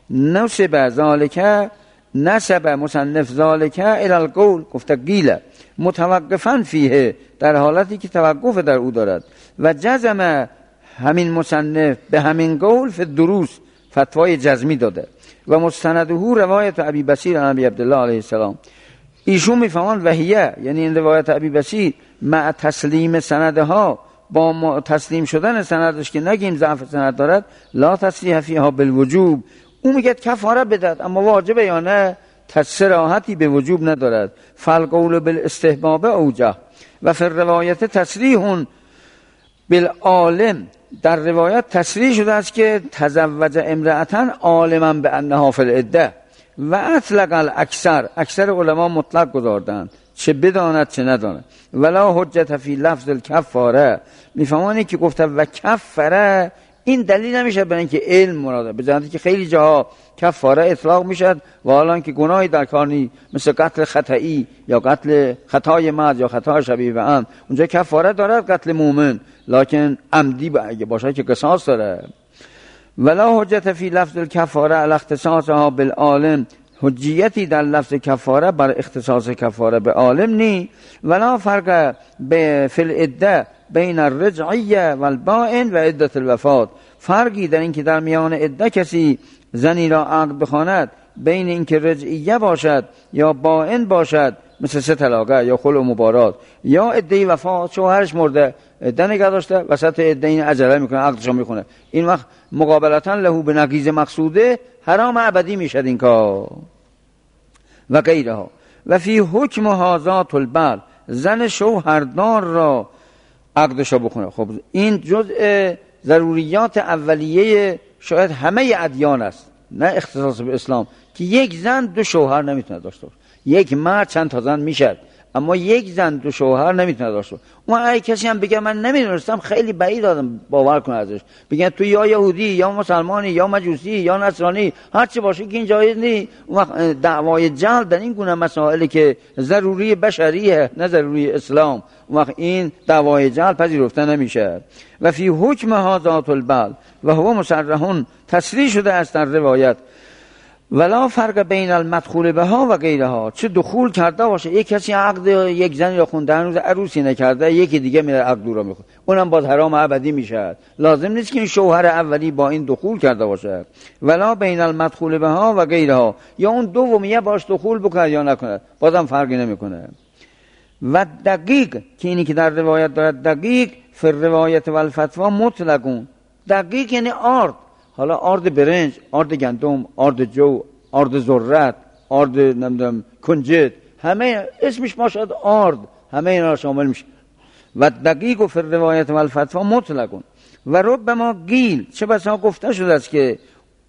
نسب ذالک نسب مصنف ذالک الی القول، گفته قیل متوقفا فیه، در حالتی که توقف در او دارد. و جزم همین مصنف به همین قول فی دروس، فتوای جزمی داده. و مستنده روایت ابی بصیر عن ابی عبدالله علیه السلام. ایشون میفهمند وحیه، یعنی این روایت ابی بصیر مع تسلیم سندها، با تسلیم شدن سندش که نگیم ضعف سند دارد، لا تصریح فیها بالوجوب. او میگه کفاره بدهد، اما واجبه یا نه صراحتی به وجوب ندارد. فالقول بالاستحباب اوجه و فی روایت تصریح بالعالم، در روایت تصریح شده است که تزوج امرأة عالما به انها فی العده. و اطلق الاکثر، اکثر علما مطلق گذاردند، چه بداند چه نداند. ولا حجت فی لفظ الکفاره، میفهمانی که گفته و کفاره این دلیل نمیشه برای اینکه علم مراده، به جهتی که خیلی جاها کفاره اطلاق میشد و حالا که گناهی در کار نی، مثل قتل خطئی یا قتل خطای محض یا خطای شبیه و عمد، اونجا کفاره دارد قتل مومن، لکن عمدی اگه باشه که قصاص داره. ولا حجت فی لفظ الکفاره علی اختصاصها بالعالم، حجیتی در لفظ کفاره بر اختصاص کفاره به عالم نی. ولا فرق به فی العده بین الرجعیه و البائن و عدت الوفات، فرقی در این که در میان عده کسی زنی را عقد بخواند بین این که رجعیه باشد یا بائن باشد، مثل سه طلاقه یا خلع و مبارات، یا عده وفات، شوهرش مرده عده نگه داشته وسط عده این عجله میکنه عقدشو میخونه، این وقت مقابلتا له به نقیض مقصوده حرام ابدی میشد این کار. و غیرها. و فی حکم هازات البر، زن شوهردار را عقدشو بخونه. خب این جزء ضروریات اولیه شاید همه ادیان است، نه اختصاص به اسلام، که یک زن دو شوهر نمیتونه داشته باشه. یک مرد چند تا زن میشد، اما یک زن دو شوهر نمیتونه داشته باشه. اون اگه کسی هم بگه من نمیدونستم، خیلی بعید آدم باور کنه ازش، بگن تو یا یهودی یا مسلمانی یا مجوسی یا نصرانی، هر چی باشه که این جایز نیست. اون وقت دعوای جهل در این گونه مسائلی که ضروری بشریه نه ضروری اسلام، اون وقت این دعوای جهل پذیرفته نمیشه. و فی حکم هازات البل و هو مصرحون، تصریح شده است در روایت، ولا فرق بین المدخول بها و غیرها، چه دخول کرده باشه یک کسی عقد یک زنی را خونده هنوز عروسی نکرده، یکی دیگه میره عقد رو میخونه، اونم باز حرام ابدی میشه. لازم نیست که این شوهر اولی با این دخول کرده باشه. ولا بین المدخول بها و غیرها، یا اون دومیه باش دخول بکنه یا نکنه، بازم فرقی نمیکنه. و دقیق، که اینی که در روایت دارد دقیق، فی روایت و الفتوا مطلقون. دقیق یعنی آرد، حالا آرد برنج، آرد گندم، آرد جو، آرد ذرت، آرد نمیدونم کنجد، همه اسمش باشد آرد، همه اینا شامل میشه. و دقیق و فی روایت و الفتوا مطلقون. و ربما قیل، چه بسا گفته شده است که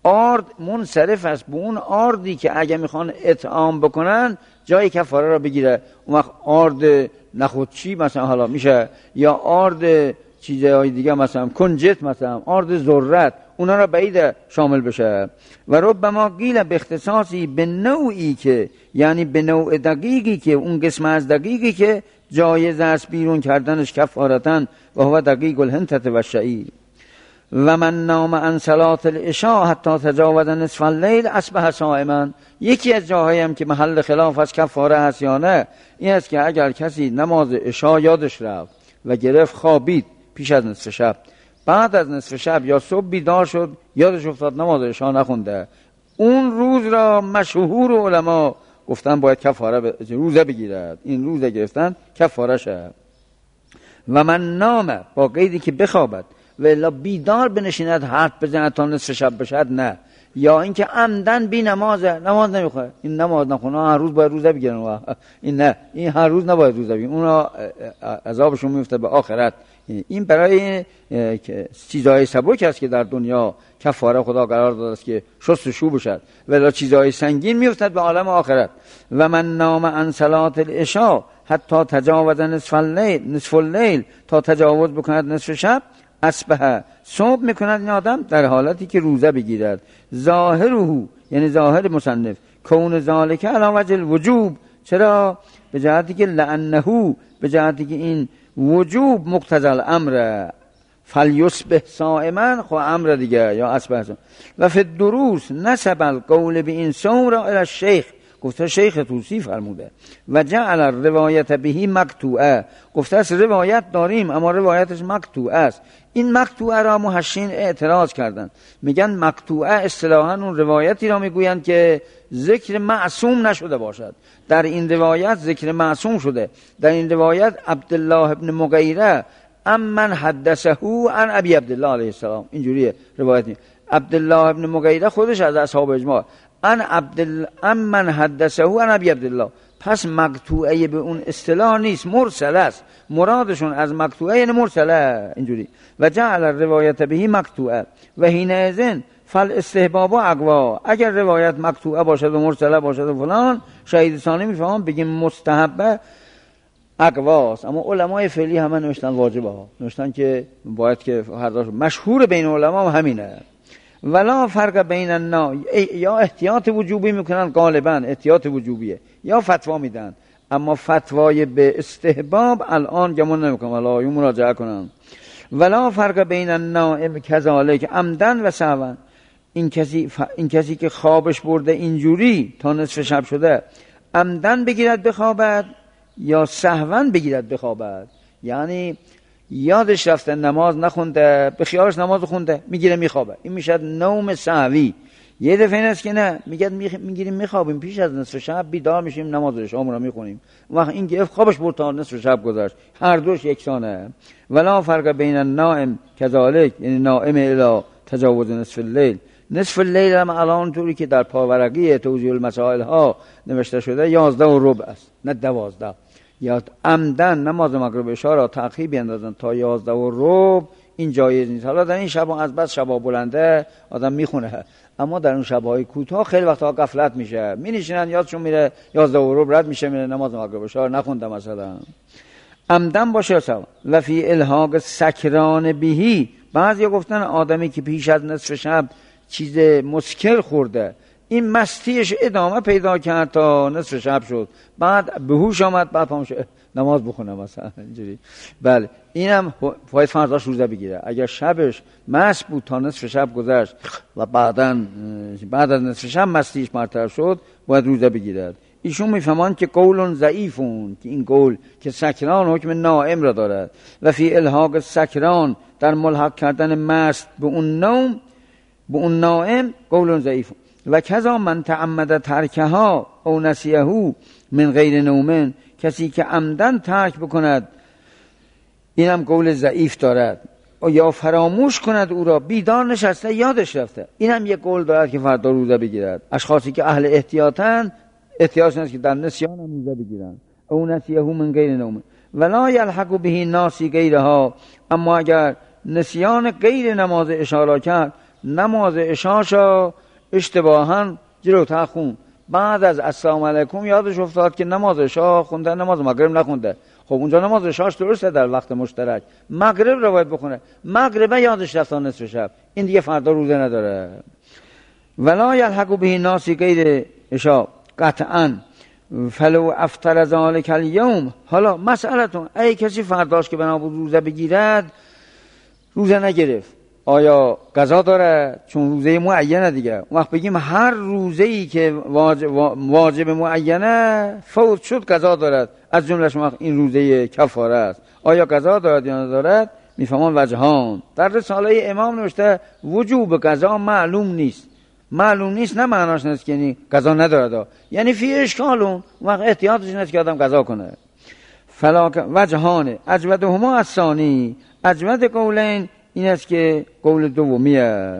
آرد منصرف است به اون آردی که اگه میخوان اطعام بکنن جای کفاره را بگیره. اون وقت آرد نخودچی مثلا حالا میشه، یا آرد چیزهای دیگه مثلا کنجت، مثلا آرد ذرت، اونا را بعید شامل بشه. و ربما قیل به اختصاصی به نوعی که، یعنی به نوع دقیقی که، اون قسم از دقیقی که جایز است بیرون کردنش کفارتن و هو دقیق الهنتت و شعیر. و من نام عن صلاة العشاء حتی تجاوز نصف اللیل اصبح صائما. یکی از جاهایی هم که محل خلاف از کفاره هست یا نه این است که اگر کسی نماز عشاء یادش رفت و گرفت خوابید پیش از نصف شب، بعد از نصف شب یا صبح بیدار شد یادش افتاد نماز عشاء نخونده، اون روز را مشهور علما گفتن باید کفاره ب... روزه بگیرد. این روزه گرفتن کفاره شه. و من نام با قیدی که بخوابد و الا بیدار بنشیند حرف بزند تا نصف شب بشد نه، یا اینکه عمدن بی نمازه، نماز نمیخواد، این نماز نخونه هر روز باید روزه بگیرن، این نه، این هر روز نباید روزه بگیرن، اونا عذابشون میفته به آخرت. این برای چیزهای سبک است که در دنیا کفاره خدا قرار داده است که شست و شو بشد، ولی چیزهای سنگین میفتد به عالم آخرت. و من نام عن صلاة العشاء حتی تجاوز نصف اللیل نصف اللیل تا تجاوز بکند نصف شب اصبح صبح میکند این آدم در حالتی که روزه بگیرد. ظاهره یعنی ظاهر مصنف کون ذالک علی وجه الوجوب، چرا؟ به جهتی که لعنه، به جهتی که این وجوب مقتضی الامر، فلیصبح صائما، خو امر دیگه یا اصبح. و فی الدروس نسب القول به این صوم را الی الشیخ، گفته شیخ توسی فرموده. و جعل روایت بهی مقطوعه، گفته است روایت داریم اما روایتش مقطوعه است. این مقطوعه را محشین اعتراض کردن، میگن مقطوعه اصطلاحاً اون روایتی را میگویند که ذکر معصوم نشده باشد. در این روایت ذکر معصوم شده. در این روایت عبدالله ابن مغیره امن حدثه عن ابی عبدالله علیه السلام، اینجوریه روایت. عبدالله ابن مغیره خودش از اصحاب اجماع، ان عبدالله امن حدثه عن ابی عبدالله، پس مقطوعه به اون اصطلاح نیست، مرسل است. مرادشون از مقطوعه یعنی مرسله، اینجوری. و جعل روایت بهی مقطوعه و حینئذ فالاستحباب اقوا، اگر روایت مقطوعه باشد و مرسله باشد و فلان، شهید ثانی میفهمم بگیم مستحبه اقواست. اما علمای فعلی همه نوشتن واجبه ها، نوشتن که باید که هر داشت. مشهور بین علما هم همینه. ولا فرق بین النا، یا احتیاط وجوبی میکنن غالبا، احتیاط وجوبیه، یا فتوا میدن، اما فتوای به استحباب الان گمون نمیکنم، ولا یوم مراجعه کنن. ولا فرق بین النائم کذالک عمدن و سهوا، این کسی ف... این کسی که خوابش برده اینجوری تا نصف شب شده عمدن بگیرد بخوابد یا سهوا بگیرد بخوابد، یعنی یادش رفته نماز نخونده، به خیالش نماز خونده میگیره میخوابه، این میشه نوم سهوی. یه دفعه این است که نه، میگه میگیریم میخوابیم، پیش از نصف شب بیدار میشیم نماز شام رو میخونیم، وقت این که خوابش برد تا نصف شب گذشت، هر دوش یکسانه. ولا فرق بین النائم کذالک، یعنی نائم الی تجاوز نصف اللیل. نصف اللیل هم الان طوری که در پاورقی توضیح المسائل ها نوشته شده یازده و ربع است، نه دوازده. یا عمدن نماز مغرب عشا را تأخیر بیندازن تا یازده و ربع، این جایز نیست. حالا در این شبا از بس شبا بلنده آدم میخونه، اما در اون شبهای کوتاه خیلی وقتا غفلت میشه، مینشینن یادشون میره یازده و ربع رد میشه، میره نماز مغرب عشا رو نخونده مثلا. عمدن باشه سوا. و فی الحاق سکران بهی، بعضی گفتن آدمی که پیش از نصف شب چیز مسکر خورده، این مستیش ادامه پیدا کرد تا نصف شب شد، بعد به هوش آمد، بعد پامش نماز بخونه مثلا اینجوری، بله اینم باید فرداش روزه بگیره. اگر شبش مست بود تا نصف شب گذشت و بعداً بعد از نصف شب مستیش مرتب شد، باید روزه بگیرد. ایشون میفهمند که قول ضعیفون، که این قول که سکران حکم نائم را دارد. و فی الحاق سکران، در ملحق کردن مست به اون نوم به اون نائم، قول ضعیفون. و کذا من تعمد ترکها او نسیهو من غیر نومن، کسی که عمدن ترک بکند، اینم قول ضعیف دارد، و یا فراموش کند او را، بیدار نشسته یادش رفته، اینم یک قول دارد که فردا روزه بگیرد. اشخاصی که اهل احتیاطن، احتیاط نیست که در نسیان هم روزه بگیرن. او نسیهو من غیر نومن ولا یلحق به ناسی غیرها، اما اگر نسیان غیر نماز اشاره کرد نماز عشاشا اشتباهاً جلوتر خون. بعد از السلام علیکم یادش افتاد که نماز عشا خونده، نماز مغرب نخونده. خب اونجا نماز عشاش درسته در وقت مشترک، مغرب رو باید بخونه. مغرب یادش رفت نصف شب، این دیگه فردا روزه نداره. ولا یلحق به ناسی غیر عشا قطعاً فلو افطر ذلک الیوم. حالا مسئلتون، ای کسی فرداش که بنا بود روزه بگیرد، روزه نگرفت، آیا قضا داره؟ چون روزه معینه دیگه. اون وقت بگیم هر روزه‌ای که واجب, واجب معینه فوت شد قضا دارد، از جملهش وقت این روزه کفاره است. آیا قضا دارد یا ندارد؟ میفهمان وجهان. در رساله امام نوشته وجوب قضا معلوم نیست. معلوم نیست نه معناش نیست که یعنی قضا ندارد، یعنی فی اشکالون، اون وقت احتیاطش نیست که آدم قضا کنه. فلا وجهان اجودهما الثانی. اجود قولین این است که قول دومیه.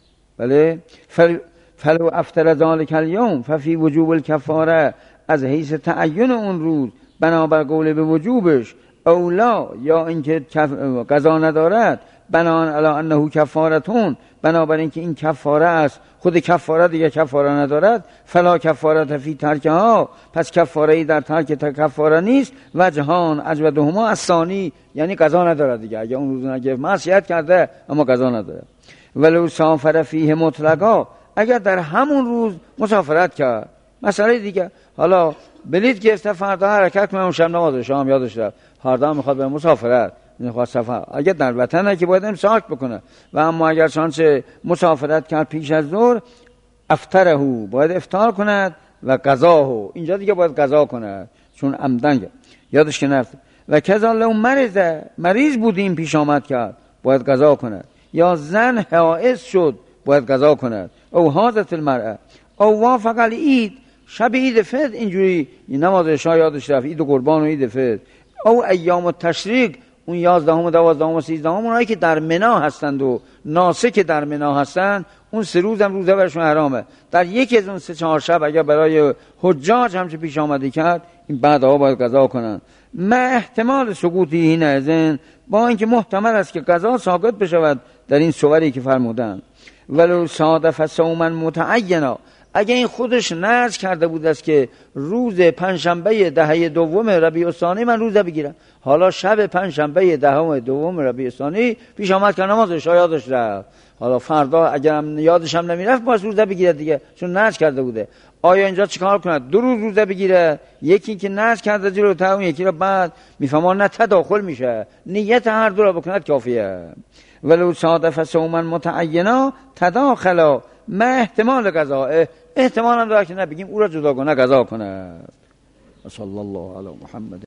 بله، فل... فلو افطر ذلک الیوم ففی وجوب الکفاره، از حیث تعین اون روز بنابر قول به وجوبش، اولا یا اینکه کف... قضا ندارد بنان علی انه کفارتون، بنابر اینکه این کفاره است، خود کفاره دیگه کفاره ندارد. فلا کفاره فی ترکها، پس کفاره ای در ترک کفاره نیست. وجهان اجودهما الثانی، یعنی قضا ندارد دیگه. اگه اون روز نگرفت معصیت کرده اما قضا نداره. ولو سافر فیه مطلقا، اگر در همون روز مسافرت کرد، مسئله دیگه. حالا بلیط گرفته فردا حرکت کنه، اون شب نماز شام یادش رفت، فردا میخواد به مسافرت، میخواد سفر، اگر در وطنه که باید امساک بکنه. و اما اگر شانس مسافرت کرد پیش از ظهر، افطره، باید افطار کند و قضاه، اینجا دیگه باید قضا کند چون عمدن یادش که نرفت. و کذا لو مریضه، مریض بود این پیش آمد کرد، باید قضا کند. یا زن حائض شد، باید قضا کند. او حاضت المرأه، او وافق العید، شب عید فطر اینجوری نماز عشا یادش رفت، عید و قربان و عید فطر. او ایام التشریق، اون یازدهم و دوازدهم و سیزدهم، اونایی که در منا هستند و ناسک در منا هستند، اون سه روز هم روزه برشون حرامه. در یکی از اون سه چهار شب اگر برای حجاج همچه پیش آمدی کرد، این بعدها باید قضا کنن. ما احتمال سقوطی این ازن، با اینکه محتمل است که قضا ساقط بشود در این صوری که فرمودن. ولو صادف صوما متعینا، اگه این خودش نذر کرده بود است که روز پنجشنبه دهه دوم ربیع الثانی من روزه بگیرم، حالا شب پنجشنبه دهم دوم ربیع الثانی پیش آمد که نماز عشا یادش رفت، حالا فردا اگرم یادش هم نمیرفت باز روزه بگیره دیگه، چون نذر کرده بوده. آیا اینجا چیکار کنه؟ دو روز روزه بگیره، یکی که نذر کرده جلوتر، اون یکی رو بعد میفهمه نه تداخل میشه، نیت هر دو رو بکند کافیه. ولو صادف صوما متعینا تداخلا، ما احتمال قضا، احتمال هم داره که نه بگیم او را جداگانه قضا کنه. صلی الله علی محمد.